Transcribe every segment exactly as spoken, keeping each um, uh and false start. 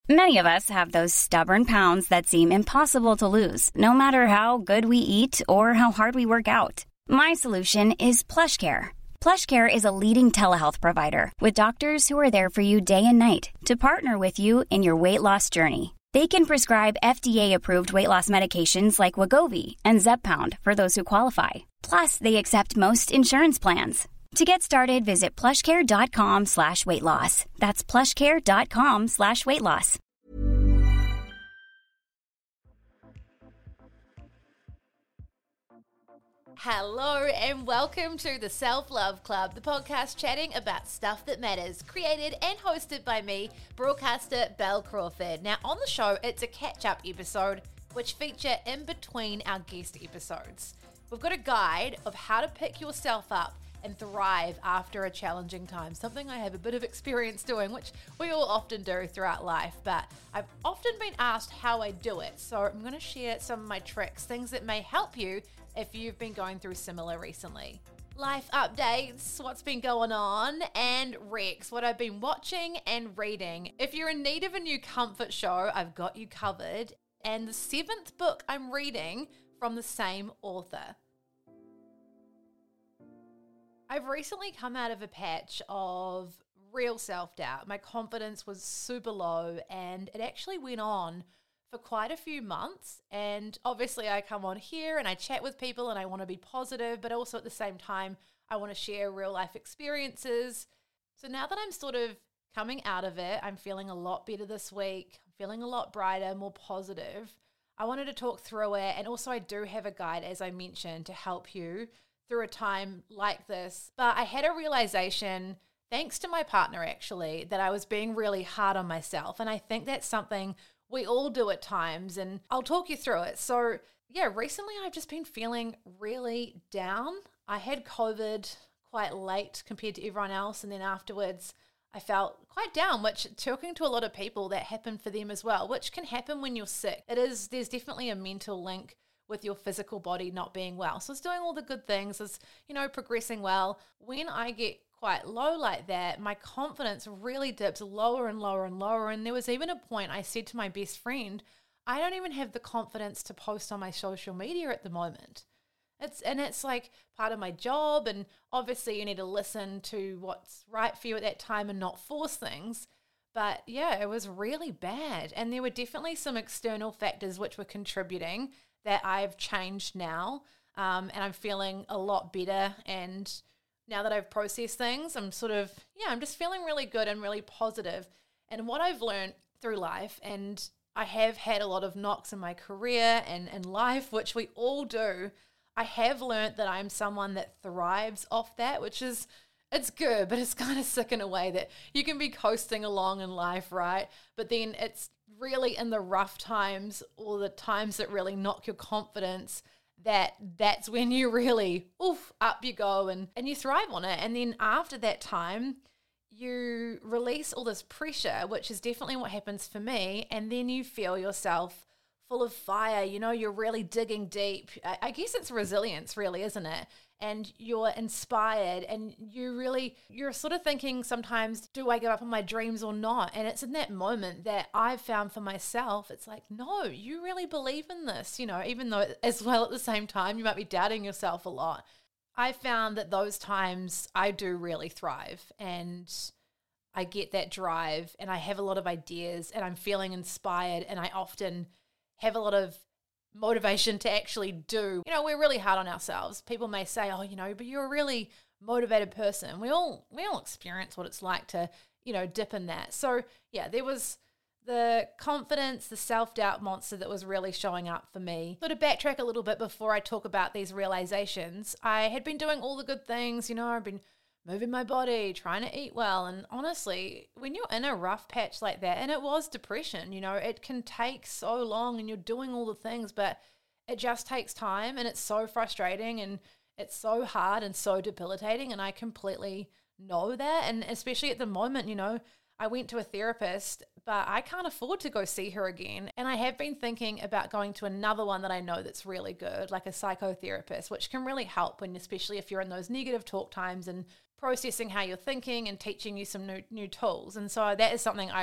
Many of us have those stubborn pounds that seem impossible to lose, no matter how good we eat or how hard we work out. My solution is PlushCare. PlushCare is a leading telehealth provider with doctors who are there for you day and night to partner with you in your weight loss journey. They can prescribe F D A-approved weight loss medications like Wegovy and Zepbound for those who qualify. Plus, they accept most insurance plans. To get started, visit plushcare.com slash weight loss. That's plushcare.com slash weight loss. Hello and welcome to the Self-Love Club, the podcast chatting about stuff that matters, created and hosted by me, broadcaster Belle Crawford. Now on the show, it's a catch-up episode which feature in between our guest episodes. We've got a guide of how to pick yourself up and thrive after a challenging time, something I have a bit of experience doing, which we all often do throughout life, but I've often been asked how I do it, so I'm going to share some of my tricks, things that may help you if you've been going through similar recently. Life updates, what's been going on, and Rex, what I've been watching and reading. If you're in need of a new comfort show, I've got you covered, and the seventh book I'm reading from the same author. I've recently come out of a patch of real self-doubt. My confidence was super low and it actually went on for quite a few months. And obviously I come on here and I chat with people and I want to be positive, but also at the same time, I want to share real life experiences. So now that I'm sort of coming out of it, I'm feeling a lot better this week. I'm feeling a lot brighter, more positive. I wanted to talk through it. And also I do have a guide, as I mentioned, to help you through a time like this. But I had a realization, thanks to my partner actually, that I was being really hard on myself. And I think that's something we all do at times, and I'll talk you through it. So yeah, recently I've just been feeling really down. I had COVID quite late compared to everyone else, and then afterwards I felt quite down, which talking to a lot of people, that happened for them as well, which can happen when you're sick. It is, there's definitely a mental link with your physical body not being well. So it's doing all the good things, it's, you know, progressing well. When I get quite low like that, my confidence really dips lower and lower and lower. And there was even a point I said to my best friend, I don't even have the confidence to post on my social media at the moment. It's and it's like part of my job, and obviously you need to listen to what's right for you at that time and not force things. But yeah, it was really bad. And there were definitely some external factors which were contributing that I've changed now, um, and I'm feeling a lot better. And now that I've processed things, I'm sort of, yeah, I'm just feeling really good and really positive. And what I've learned through life, and I have had a lot of knocks in my career and in life, which we all do, I have learned that I'm someone that thrives off that, which is, it's good, but it's kind of sick in a way that you can be coasting along in life, right? But then it's really in the rough times, or the times that really knock your confidence, that that's when you really, oof, up you go and, and you thrive on it. And then after that time, you release all this pressure, which is definitely what happens for me. And then you feel yourself full of fire, you know, you're really digging deep. I, I guess it's resilience really, isn't it? And you're inspired, and you really, you're sort of thinking sometimes, do I give up on my dreams or not? And it's in that moment that I've found for myself, it's like, no, you really believe in this, you know, even though as well at the same time, you might be doubting yourself a lot. I found that those times I do really thrive, and I get that drive, and I have a lot of ideas, and I'm feeling inspired, and I often have a lot of motivation to actually do. You know, we're really hard on ourselves. People may say, oh, you know, but you're a really motivated person. We all we all experience what it's like to, you know, dip in that. So yeah, there was the confidence, the self-doubt monster that was really showing up for me. So to backtrack a little bit before I talk about these realizations, I had been doing all the good things, you know, I've been moving my body, trying to eat well. And honestly, when you're in a rough patch like that, and it was depression, you know, it can take so long and you're doing all the things, but it just takes time, and it's so frustrating, and it's so hard and so debilitating. And I completely know that. And especially at the moment, you know, I went to a therapist, but I can't afford to go see her again. And I have been thinking about going to another one that I know that's really good, like a psychotherapist, which can really help when, especially if you're in those negative talk times, and processing how you're thinking and teaching you some new, new tools. And so that is something I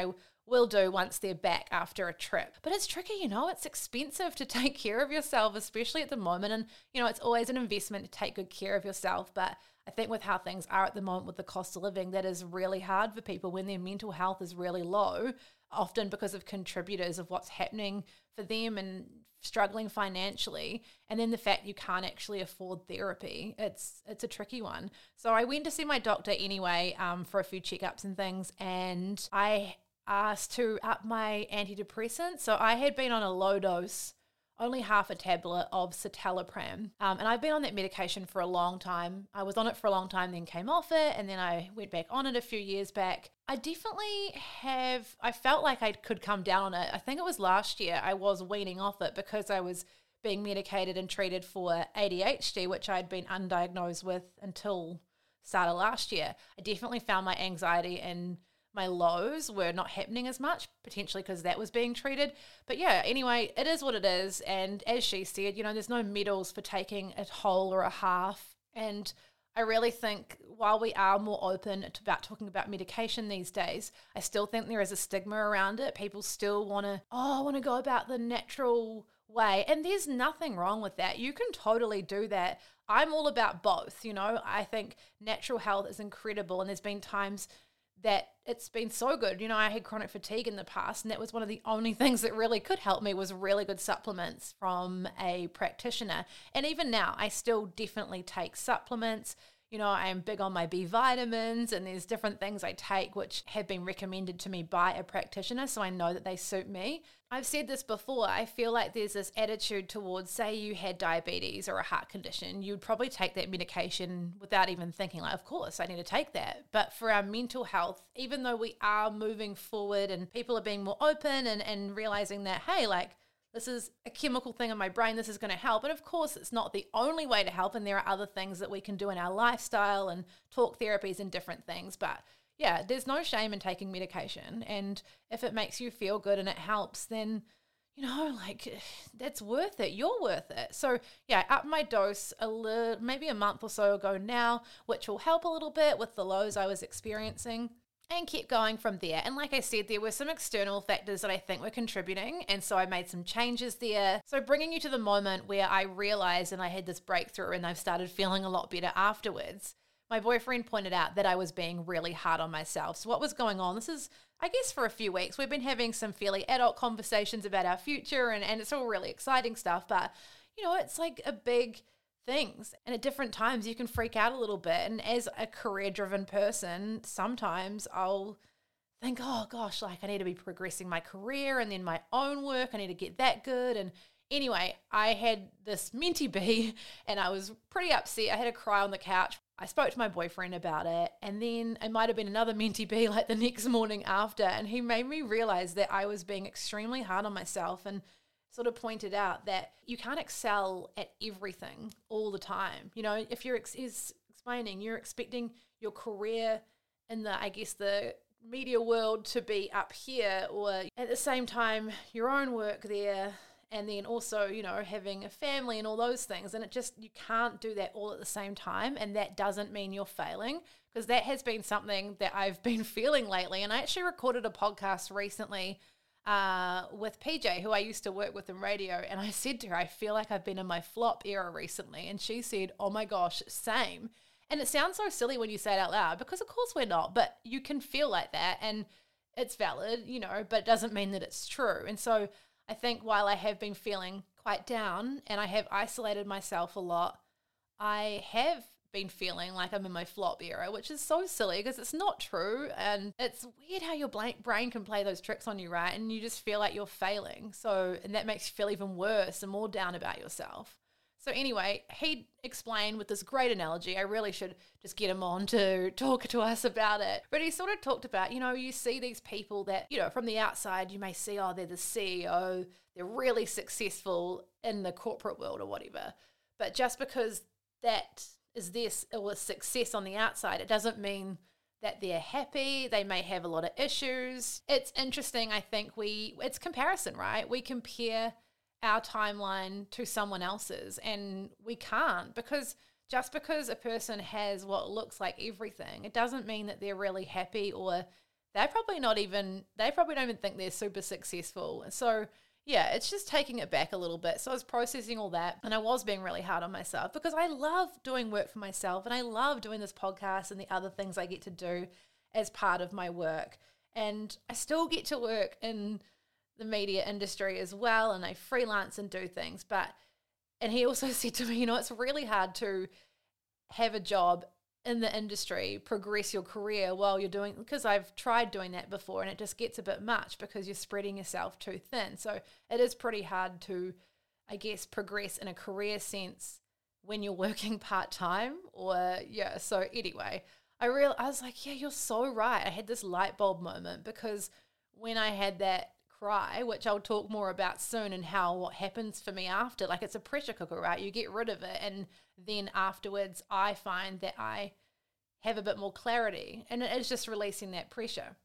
will do once they're back after a trip. But it's tricky, you know, it's expensive to take care of yourself, especially at the moment. And, you know, it's always an investment to take good care of yourself. But I think with how things are at the moment with the cost of living, that is really hard for people when their mental health is really low, often because of contributors of what's happening for them and struggling financially, and then the fact you can't actually afford therapy. It's it's a tricky one. So I went to see my doctor anyway um, for a few checkups and things, and I asked to up my antidepressants. So I had been on a low dose, only half a tablet of citalopram, um, and I've been on that medication for a long time. I was on it for a long time, then came off it, and then I went back on it a few years back. I definitely have, I felt like I could come down on it. I think it was last year I was weaning off it because I was being medicated and treated for A D H D, which I'd been undiagnosed with until start of last year. I definitely found my anxiety and my lows were not happening as much, potentially because that was being treated. But yeah, anyway, it is what it is. And as she said, you know, there's no medals for taking a whole or a half. And I really think while we are more open to about talking about medication these days, I still think there is a stigma around it. People still want to, oh, I want to go about the natural way. And there's nothing wrong with that. You can totally do that. I'm all about both. You know, I think natural health is incredible. And there's been times that it's been so good. You know, I had chronic fatigue in the past, and that was one of the only things that really could help me was really good supplements from a practitioner. And even now, I still definitely take supplements. You know, I am big on my B vitamins, and there's different things I take which have been recommended to me by a practitioner, so I know that they suit me. I've said this before, I feel like there's this attitude towards, say you had diabetes or a heart condition, you'd probably take that medication without even thinking like, of course, I need to take that. But for our mental health, even though we are moving forward and people are being more open and, and realizing that, hey, like, this is a chemical thing in my brain, this is going to help. And of course, it's not the only way to help, and there are other things that we can do in our lifestyle and talk therapies and different things. But yeah, there's no shame in taking medication. And if it makes you feel good and it helps, then, you know, like, that's worth it. You're worth it. So yeah, I upped my dose a little, maybe a month or so ago now, which will help a little bit with the lows I was experiencing, and keep going from there. And like I said, there were some external factors that I think were contributing, and so I made some changes there. So bringing you to the moment where I realized and I had this breakthrough and I've started feeling a lot better afterwards. My boyfriend pointed out that I was being really hard on myself. So what was going on? This is, I guess, for a few weeks. We've been having some fairly adult conversations about our future, and, and it's all really exciting stuff. But, you know, it's like a big things, and at different times you can freak out a little bit. And as a career driven person, sometimes I'll think, oh gosh, like I need to be progressing my career and then my own work, I need to get that good. And anyway, I had this mentee bee and I was pretty upset. I had a cry on the couch. I spoke to my boyfriend about it, and then it might have been another mentee bee like the next morning after, and he made me realize that I was being extremely hard on myself, and sort of pointed out that you can't excel at everything all the time. You know, if you're, ex- he's explaining, you're expecting your career in the, I guess, the media world to be up here, or at the same time, your own work there, and then also, you know, having a family and all those things. And it just, you can't do that all at the same time. And that doesn't mean you're failing, because that has been something that I've been feeling lately. And I actually recorded a podcast recently Uh, with P J, who I used to work with in radio, and I said to her, I feel like I've been in my flop era recently, and she said, oh my gosh, same. And it sounds so silly when you say it out loud, because of course we're not, but you can feel like that, and it's valid, you know, but it doesn't mean that it's true. And so I think while I have been feeling quite down and I have isolated myself a lot, I have been feeling like I'm in my flop era, which is so silly because it's not true. And it's weird how your brain can play those tricks on you, right? And you just feel like you're failing. So, and that makes you feel even worse and more down about yourself. So anyway, he explained with this great analogy. I really should just get him on to talk to us about it. But he sort of talked about, you know, you see these people that, you know, from the outside, you may see, oh, they're the C E O, they're really successful in the corporate world or whatever. But just because that is this or success on the outside, it doesn't mean that they're happy. They may have a lot of issues. It's interesting. I think we, it's comparison, right? We compare our timeline to someone else's, and we can't, because just because a person has what looks like everything, it doesn't mean that they're really happy or they're probably not even, they probably don't even think they're super successful. So yeah, it's just taking it back a little bit. So I was processing all that, and I was being really hard on myself because I love doing work for myself, and I love doing this podcast and the other things I get to do as part of my work. And I still get to work in the media industry as well, and I freelance and do things. But, and he also said to me, you know, it's really hard to have a job in the industry, progress your career while you're doing, because I've tried doing that before and it just gets a bit much because you're spreading yourself too thin. So it is pretty hard to, I guess, progress in a career sense when you're working part-time or, yeah. So anyway, I real I was like, yeah, you're so right. I had this light bulb moment because when I had that cry, which I'll talk more about soon, and how what happens for me after, like it's a pressure cooker, right? You get rid of it, and then afterwards I find that I have a bit more clarity, and it is just releasing that pressure.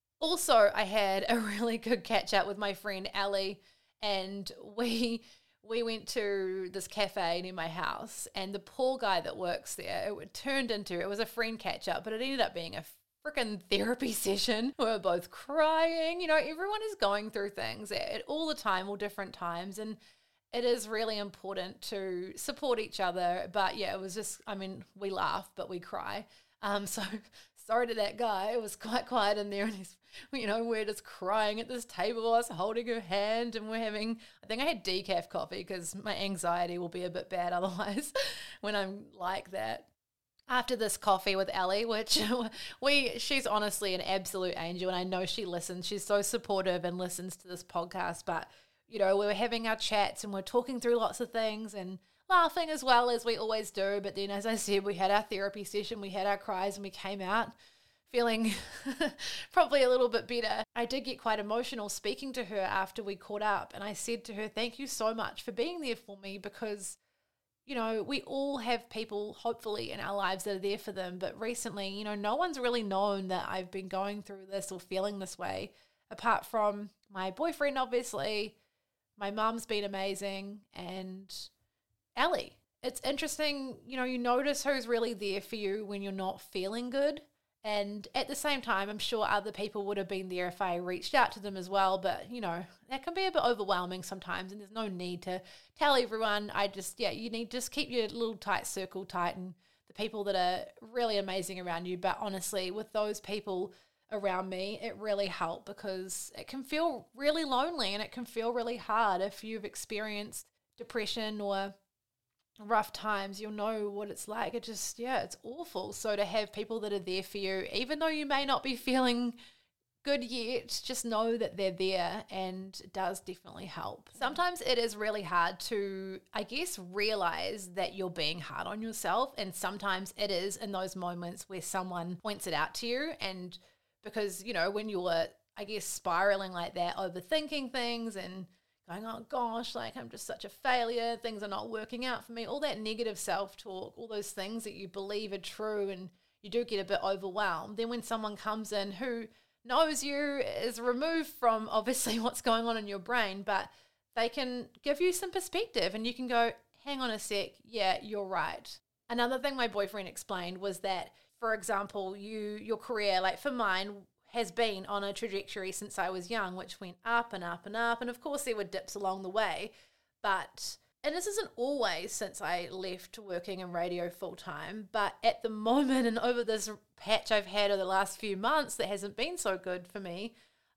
Also, I had a really good catch up with my friend Ellie, and we we went to this cafe near my house, and the poor guy that works there, it turned into, it was a friend catch up, but it ended up being a freaking therapy session. We were both crying. You know, everyone is going through things at all the time, all different times, and it is really important to support each other. But yeah, it was just, I mean, we laugh, but we cry. Um, so sorry to that guy. It was quite quiet in there, and he's, you know, we're just crying at this table. I was holding her hand, and we're having, I think I had decaf coffee because my anxiety will be a bit bad otherwise when I'm like that. After this coffee with Ellie, which we, she's honestly an absolute angel, and I know she listens. She's so supportive and listens to this podcast. But, you know, we were having our chats and we're talking through lots of things and laughing as well as we always do. But then, as I said, we had our therapy session, we had our cries, and we came out feeling probably a little bit better. I did get quite emotional speaking to her after we caught up, and I said to her, thank you so much for being there for me, because you know, we all have people, hopefully, in our lives that are there for them. But recently, you know, no one's really known that I've been going through this or feeling this way, apart from my boyfriend, obviously. My mum's been amazing, and Ellie. It's interesting, you know, you notice who's really there for you when you're not feeling good. And at the same time, I'm sure other people would have been there if I reached out to them as well. But, you know, that can be a bit overwhelming sometimes, and there's no need to tell everyone. I just, yeah, you need to just keep your little tight circle tight and the people that are really amazing around you. But honestly, with those people around me, it really helped, because it can feel really lonely and it can feel really hard if you've experienced depression or rough times. You'll know what it's like. It just, yeah, it's awful. So to have people that are there for you, even though you may not be feeling good yet, just know that they're there, and it does definitely help. Sometimes it is really hard to, I guess, realize that you're being hard on yourself, and sometimes it is in those moments where someone points it out to you. And because, you know, when you're, I guess, spiraling like that, overthinking things and going, oh gosh, like I'm just such a failure, things are not working out for me, all that negative self-talk, all those things that you believe are true, and you do get a bit overwhelmed. Then when someone comes in who knows you, is removed from obviously what's going on in your brain, but they can give you some perspective, and you can go, hang on a sec, yeah, you're right. Another thing my boyfriend explained was that, for example, you your career, like for mine, has been on a trajectory since I was young, which went up and up and up. And of course there were dips along the way, but, and this isn't always since I left working in radio full time, but at the moment and over this patch I've had over the last few months that hasn't been so good for me,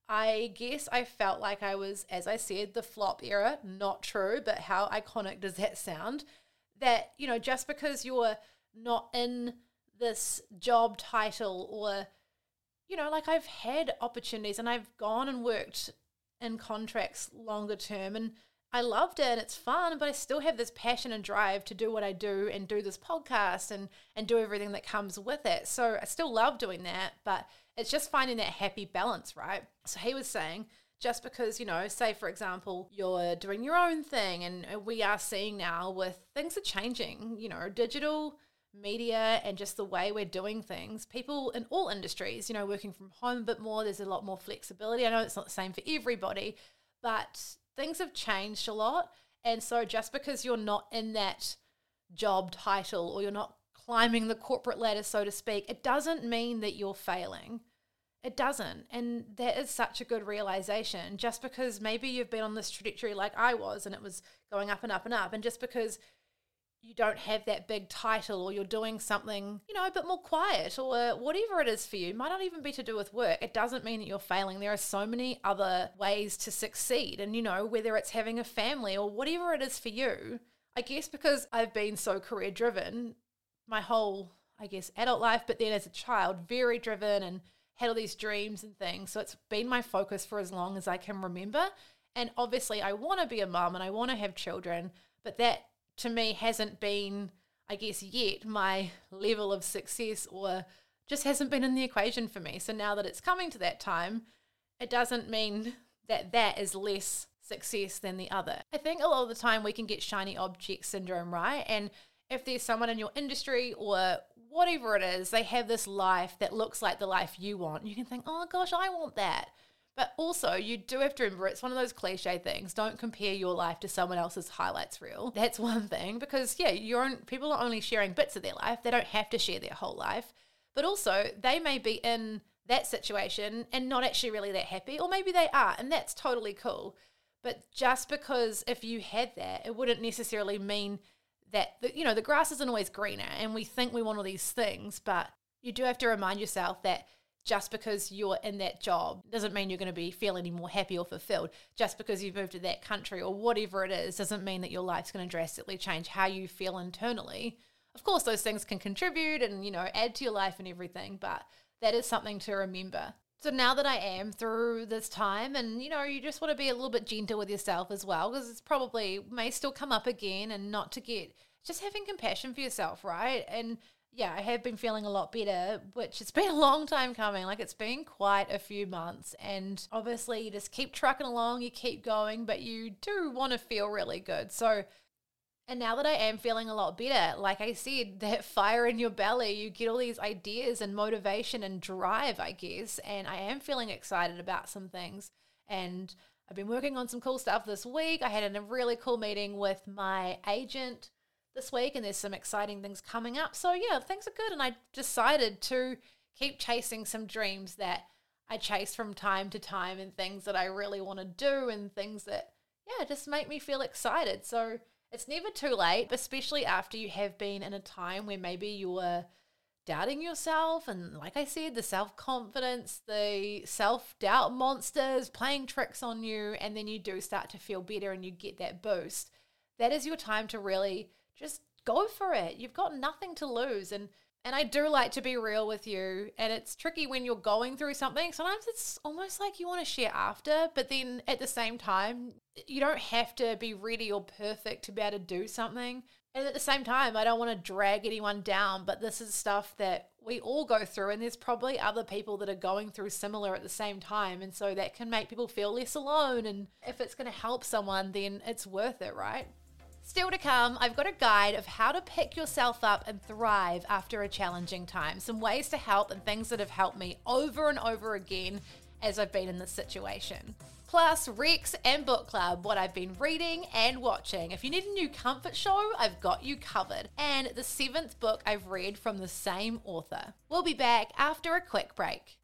I guess I felt like I was, as I said, the flop era. Not true, but how iconic does that sound? That, you know, just because you're not in this job title, or you know, like I've had opportunities and I've gone and worked in contracts longer term, and I loved it and it's fun, but I still have this passion and drive to do what I do and do this podcast and, and do everything that comes with it. So I still love doing that, but it's just finding that happy balance, right? So he was saying, just because, you know, say for example, you're doing your own thing, and we are seeing now with things are changing, you know, digital media and just the way we're doing things, people in all industries, you know, working from home a bit more, there's a lot more flexibility. I know it's not the same for everybody, but things have changed a lot. And so just because you're not in that job title, or you're not climbing the corporate ladder, so to speak, it doesn't mean that you're failing. It doesn't. And that is such a good realization. Just because maybe you've been on this trajectory like I was and it was going up and up and up, and just because you don't have that big title or you're doing something, you know, a bit more quiet or whatever it is for you, might not even be to do with work. It doesn't mean that you're failing. There are so many other ways to succeed. And, you know, whether it's having a family or whatever it is for you, I guess because I've been so career driven my whole, I guess, adult life, but then as a child, very driven and had all these dreams and things. So it's been my focus for as long as I can remember. And obviously I want to be a mum and I want to have children, but that to me hasn't been, I guess, yet my level of success, or just hasn't been in the equation for me. So now that it's coming to that time, it doesn't mean that that is less success than the other. I think a lot of the time we can get shiny object syndrome, right? And if there's someone in your industry or whatever it is, they have this life that looks like the life you want, you can think, oh gosh, I want that. But also, you do have to remember, it's one of those cliche things. Don't compare your life to someone else's highlights reel. That's one thing, because yeah, you're on, people are only sharing bits of their life. They don't have to share their whole life. But also, they may be in that situation and not actually really that happy, or maybe they are, and that's totally cool. But just because if you had that, it wouldn't necessarily mean that, the, you know, the grass isn't always greener, and we think we want all these things, but you do have to remind yourself that just because you're in that job doesn't mean you're going to be feel any more happy or fulfilled. Just because you've moved to that country or whatever it is doesn't mean that your life's going to drastically change how you feel internally. Of course, those things can contribute and, you know, add to your life and everything, but that is something to remember. So now that I am through this time, and, you know, you just want to be a little bit gentle with yourself as well, because it's probably may still come up again, and not to get, just having compassion for yourself, right? And yeah, I have been feeling a lot better, which it's been a long time coming. Like, it's been quite a few months, and obviously you just keep trucking along, you keep going, but you do want to feel really good. So, and now that I am feeling a lot better, like I said, that fire in your belly, you get all these ideas and motivation and drive, I guess, and I am feeling excited about some things. And I've been working on some cool stuff this week. I had a really cool meeting with my agent this week, and there's some exciting things coming up. So yeah, things are good, and I decided to keep chasing some dreams that I chase from time to time, and things that I really want to do, and things that, yeah, just make me feel excited. So it's never too late, especially after you have been in a time where maybe you were doubting yourself, and like I said, the self-confidence, the self-doubt monsters playing tricks on you, and then you do start to feel better and you get that boost. That is your time to really just go for it. You've got nothing to lose. And and I do like to be real with you. And it's tricky when you're going through something. Sometimes it's almost like you want to share after, but then at the same time, you don't have to be ready or perfect to be able to do something. And at the same time, I don't want to drag anyone down, but this is stuff that we all go through, and there's probably other people that are going through similar at the same time. And so that can make people feel less alone. And if it's going to help someone, then it's worth it, right? Still to come, I've got a guide of how to pick yourself up and thrive after a challenging time. Some ways to help and things that have helped me over and over again as I've been in this situation. Plus, Rex and Book Club, what I've been reading and watching. If you need a new comfort show, I've got you covered. And the seventh book I've read from the same author. We'll be back after a quick break.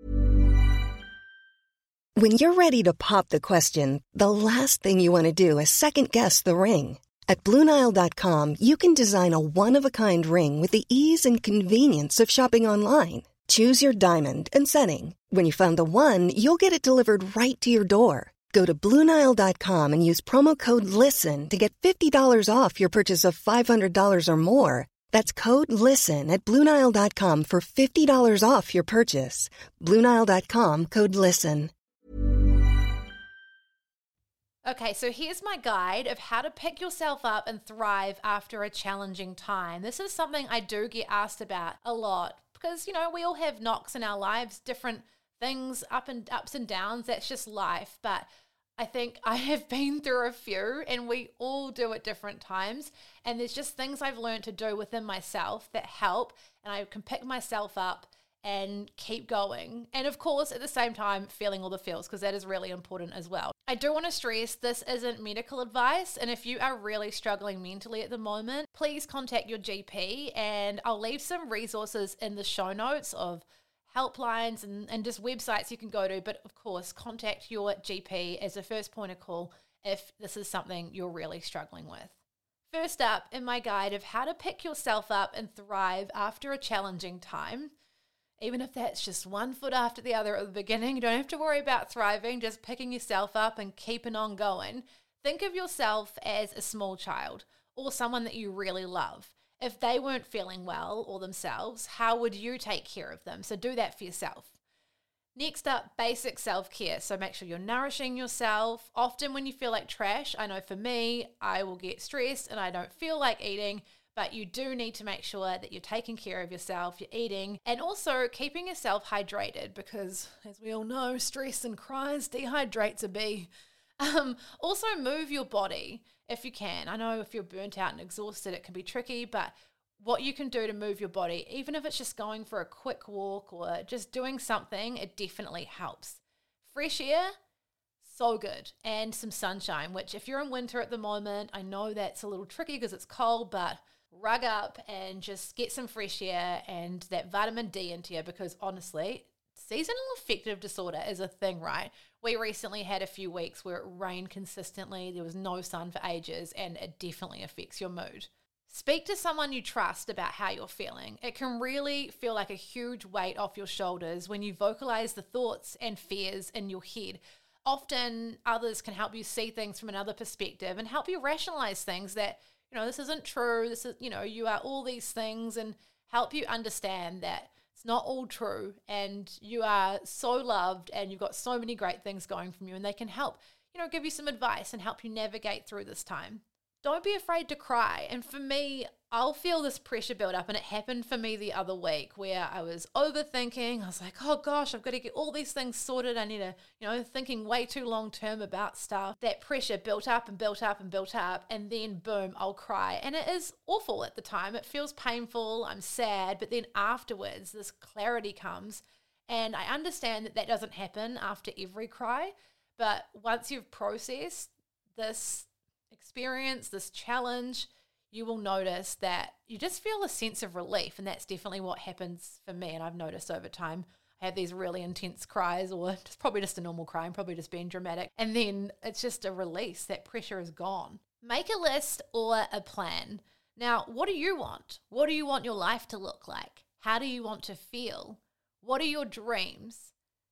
When you're ready to pop the question, the last thing you want to do is second-guess the ring. At Blue Nile dot com, you can design a one-of-a-kind ring with the ease and convenience of shopping online. Choose your diamond and setting. When you find the one, you'll get it delivered right to your door. Go to Blue Nile dot com and use promo code LISTEN to get fifty dollars off your purchase of five hundred dollars or more. That's code LISTEN at Blue Nile dot com for fifty dollars off your purchase. Blue Nile dot com, code LISTEN. Okay, so here's my guide of how to pick yourself up and thrive after a challenging time. This is something I do get asked about a lot because, you know, we all have knocks in our lives, different things, up and ups and downs. That's just life. But I think I have been through a few, and we all do at different times. And there's just things I've learned to do within myself that help, and I can pick myself up and keep going. And of course, at the same time, feeling all the feels, because that is really important as well. I do want to stress this isn't medical advice, and if you are really struggling mentally at the moment, please contact your G P, and I'll leave some resources in the show notes of helplines and, and just websites you can go to. But of course, contact your G P as a first point of call if this is something you're really struggling with. First up in my guide of how to pick yourself up and thrive after a challenging time, even if that's just one foot after the other at the beginning, you don't have to worry about thriving, just picking yourself up and keeping on going. Think of yourself as a small child or someone that you really love. If they weren't feeling well or themselves, how would you take care of them? So do that for yourself. Next up, basic self-care. So make sure you're nourishing yourself. Often when you feel like trash, I know for me, I will get stressed and I don't feel like eating, but you do need to make sure that you're taking care of yourself, you're eating, and also keeping yourself hydrated because, as we all know, stress and cries dehydrates a bee. Um, also move your body if you can. I know if you're burnt out and exhausted, it can be tricky, but what you can do to move your body, even if it's just going for a quick walk or just doing something, it definitely helps. Fresh air, so good. And some sunshine, which if you're in winter at the moment, I know that's a little tricky because it's cold, but rug up and just get some fresh air and that vitamin D into you because honestly, seasonal affective disorder is a thing, right? We recently had a few weeks where it rained consistently, there was no sun for ages, and it definitely affects your mood. Speak to someone you trust about how you're feeling. It can really feel like a huge weight off your shoulders when you vocalize the thoughts and fears in your head. Often others can help you see things from another perspective and help you rationalize things that, you know, this isn't true, this is, you know, you are all these things, and help you understand that it's not all true and you are so loved and you've got so many great things going from you, and they can help, you know, give you some advice and help you navigate through this time. Don't be afraid to cry. And for me, I'll feel this pressure build up, and it happened for me the other week where I was overthinking. I was like, oh gosh, I've got to get all these things sorted. I need to, you know, thinking way too long term about stuff. That pressure built up and built up and built up, and then boom, I'll cry. And it is awful at the time. It feels painful. I'm sad. But then afterwards, this clarity comes. And I understand that that doesn't happen after every cry. But once you've processed this experience, this challenge, you will notice that you just feel a sense of relief. And that's definitely what happens for me. And I've noticed over time, I have these really intense cries, or just probably just a normal cry, I'm probably just being dramatic. And then it's just a release. That pressure is gone. Make a list or a plan. Now, what do you want? What do you want your life to look like? How do you want to feel? What are your dreams?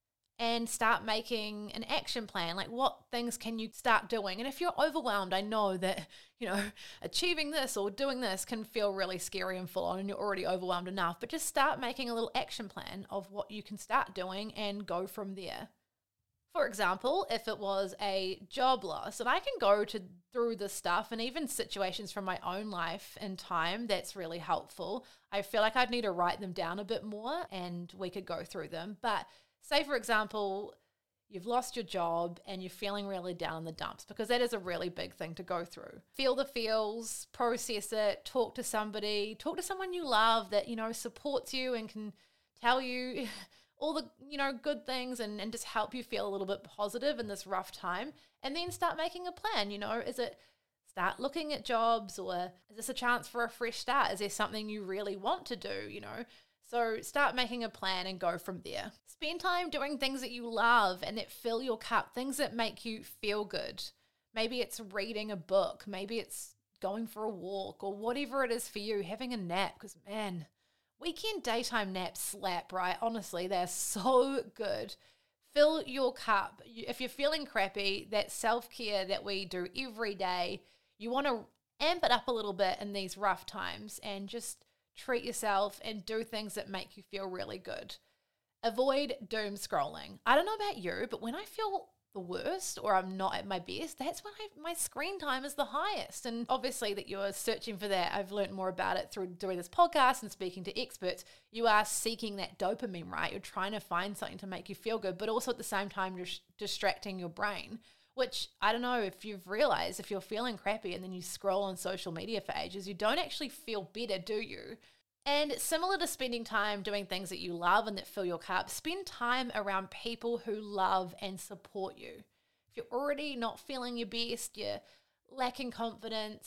And start making an action plan. Like, what things can you start doing? And if you're overwhelmed, I know that, you know, achieving this or doing this can feel really scary and full on, and you're already overwhelmed enough. But just start making a little action plan of what you can start doing and go from there. For example, if it was a job loss, and I can go to through this stuff and even situations from my own life and time, that's really helpful. I feel like I'd need to write them down a bit more and we could go through them. But say, for example, you've lost your job and you're feeling really down in the dumps, because that is a really big thing to go through. Feel the feels, process it, talk to somebody, talk to someone you love that, you know, supports you and can tell you all the, you know, good things and, and just help you feel a little bit positive in this rough time. And then start making a plan. You know, is it start looking at jobs, or is this a chance for a fresh start? Is there something you really want to do, you know? So start making a plan and go from there. Spend time doing things that you love and that fill your cup, things that make you feel good. Maybe it's reading a book, maybe it's going for a walk, or whatever it is for you, having a nap, because man, weekend daytime naps slap, right? Honestly, they're so good. Fill your cup. If you're feeling crappy, that self-care that we do every day, you want to amp it up a little bit in these rough times and just treat yourself and do things that make you feel really good. Avoid doom scrolling. I don't know about you, but when I feel the worst or I'm not at my best, that's when I, my screen time is the highest. And obviously that you're searching for that. I've learned more about it through doing this podcast and speaking to experts. You are seeking that dopamine, right? You're trying to find something to make you feel good, but also at the same time, you're distracting your brain, which I don't know if you've realized, if you're feeling crappy and then you scroll on social media for ages, you don't actually feel better, do you? And similar to spending time doing things that you love and that fill your cup, spend time around people who love and support you. If you're already not feeling your best, you're lacking confidence,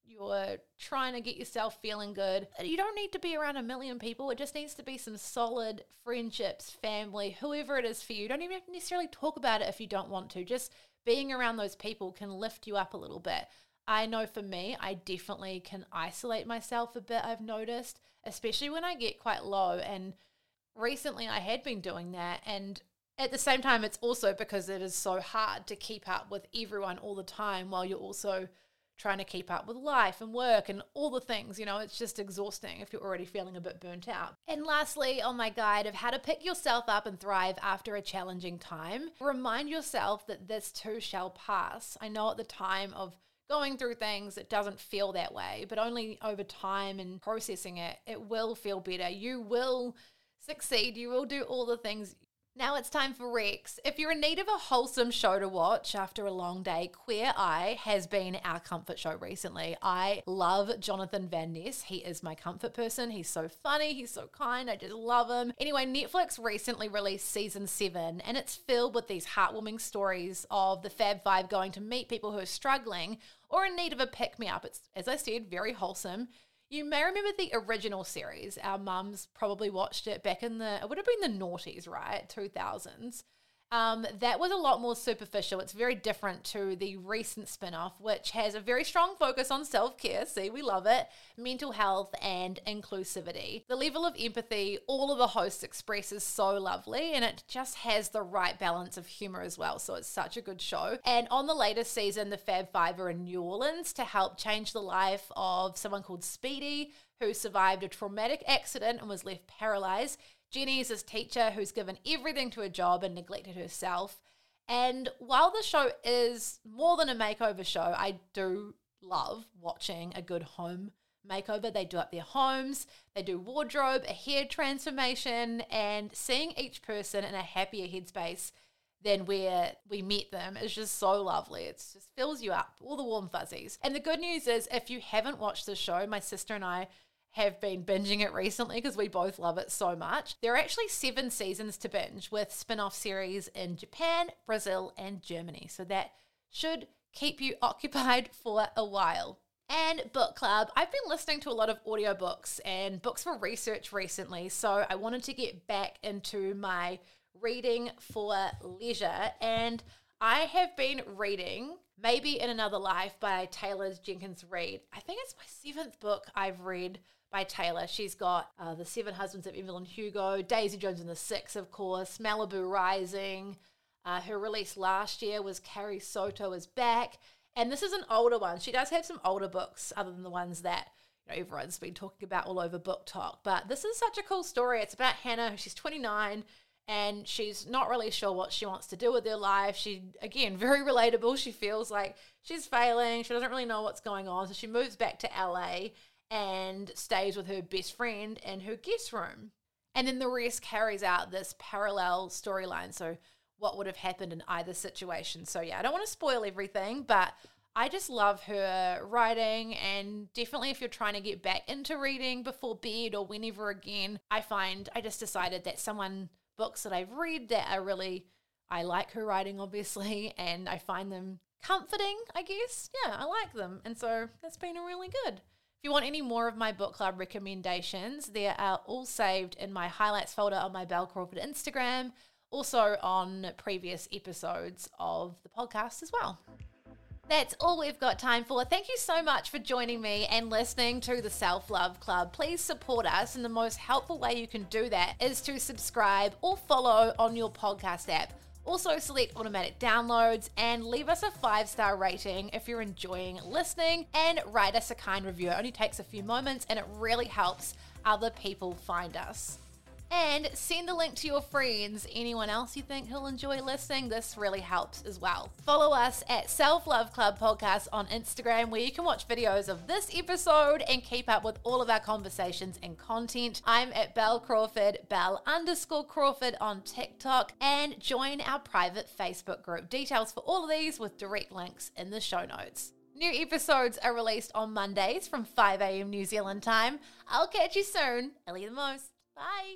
you're trying to get yourself feeling good, you don't need to be around a million people. It just needs to be some solid friendships, family, whoever it is for you. You don't even have to necessarily talk about it if you don't want to. Just being around those people can lift you up a little bit. I know for me, I definitely can isolate myself a bit, I've noticed, especially when I get quite low. And recently I had been doing that. And at the same time, it's also because it is so hard to keep up with everyone all the time while you're also trying to keep up with life and work and all the things. You know, it's just exhausting if you're already feeling a bit burnt out. And lastly, on my guide of how to pick yourself up and thrive after a challenging time, remind yourself that this too shall pass. I know at the time of going through things, it doesn't feel that way, but only over time and processing it, it will feel better. You will succeed. You will do all the things. Now it's time for Rex. If you're in need of a wholesome show to watch after a long day, Queer Eye has been our comfort show recently. I love Jonathan Van Ness. He is my comfort person. He's so funny. He's so kind. I just love him. Anyway, Netflix recently released season seven, and it's filled with these heartwarming stories of the Fab Five going to meet people who are struggling or in need of a pick-me-up. It's, as I said, very wholesome. You may remember the original series. Our mums probably watched it back in the, it would have been the noughties, right? two thousands. Um, that was a lot more superficial. It's very different to the recent spin-off, which has a very strong focus on self-care. See, we love it. Mental health and inclusivity. The level of empathy all of the hosts express is so lovely, and it just has the right balance of humor as well. So it's such a good show. And on the latest season, the Fab Five are in New Orleans to help change the life of someone called Speedy, who survived a traumatic accident and was left paralyzed. Jenny is his teacher who's given everything to a job and neglected herself. And while the show is more than a makeover show, I do love watching a good home makeover. They do up their homes, they do wardrobe, a hair transformation, and seeing each person in a happier headspace than where we met them is just so lovely. It just fills you up, all the warm fuzzies. And the good news is, if you haven't watched the show, my sister and I have been binging it recently because we both love it so much. There are actually seven seasons to binge with spin-off series in Japan, Brazil, and Germany. So that should keep you occupied for a while. And book club. I've been listening to a lot of audiobooks and books for research recently, so I wanted to get back into my reading for leisure. And I have been reading Maybe in Another Life by Taylor Jenkins Reid. I think it's my seventh book I've read by Taylor. She's got uh, The Seven Husbands of Evelyn Hugo, Daisy Jones and the Six, of course, Malibu Rising. Uh, her release last year was Carrie Soto is Back. And this is an older one. She does have some older books other than the ones that, you know, everyone's been talking about all over Book Talk. But this is such a cool story. It's about Hannah. She's twenty-nine. And she's not really sure what she wants to do with her life. She, again, very relatable. She feels like she's failing. She doesn't really know what's going on. So she moves back to L A and stays with her best friend in her guest room. And then the rest carries out this parallel storyline. So what would have happened in either situation. So yeah, I don't want to spoil everything, but I just love her writing. And definitely if you're trying to get back into reading before bed or whenever again, I find I just decided that someone... books that I've read that are really, I like her writing obviously, and I find them comforting, I guess. Yeah, I like them. And so that's been really good. If you want any more of my book club recommendations, they are all saved in my highlights folder on my Belle Crawford Instagram, also on previous episodes of the podcast as well. That's all we've got time for. Thank you so much for joining me and listening to the Self-Love Club. Please support us, and the most helpful way you can do that is to subscribe or follow on your podcast app. Also select automatic downloads and leave us a five-star rating if you're enjoying listening, and write us a kind review. It only takes a few moments and it really helps other people find us. And send the link to your friends. Anyone else you think who'll enjoy listening, this really helps as well. Follow us at Self-Love Club Podcast on Instagram, where you can watch videos of this episode and keep up with all of our conversations and content. I'm at Belle Crawford, Belle underscore Crawford on TikTok, and join our private Facebook group. Details for all of these with direct links in the show notes. New episodes are released on Mondays from five a.m. New Zealand time. I'll catch you soon. Ellie the most. Bye.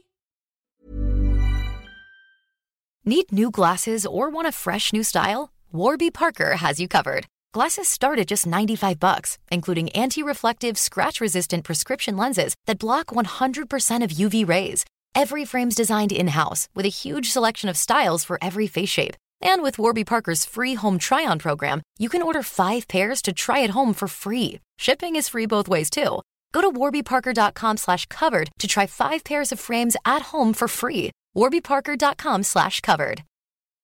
Need new glasses or want a fresh new style? Warby Parker has you covered. Glasses start at just ninety-five bucks, including anti-reflective, scratch-resistant prescription lenses that block one hundred percent of U V rays. Every frame's designed in-house with a huge selection of styles for every face shape. And with Warby Parker's free home try-on program, you can order five pairs to try at home for free. Shipping is free both ways, too. Go to warbyparker.com slash covered to try five pairs of frames at home for free. warbyparker.com slash covered.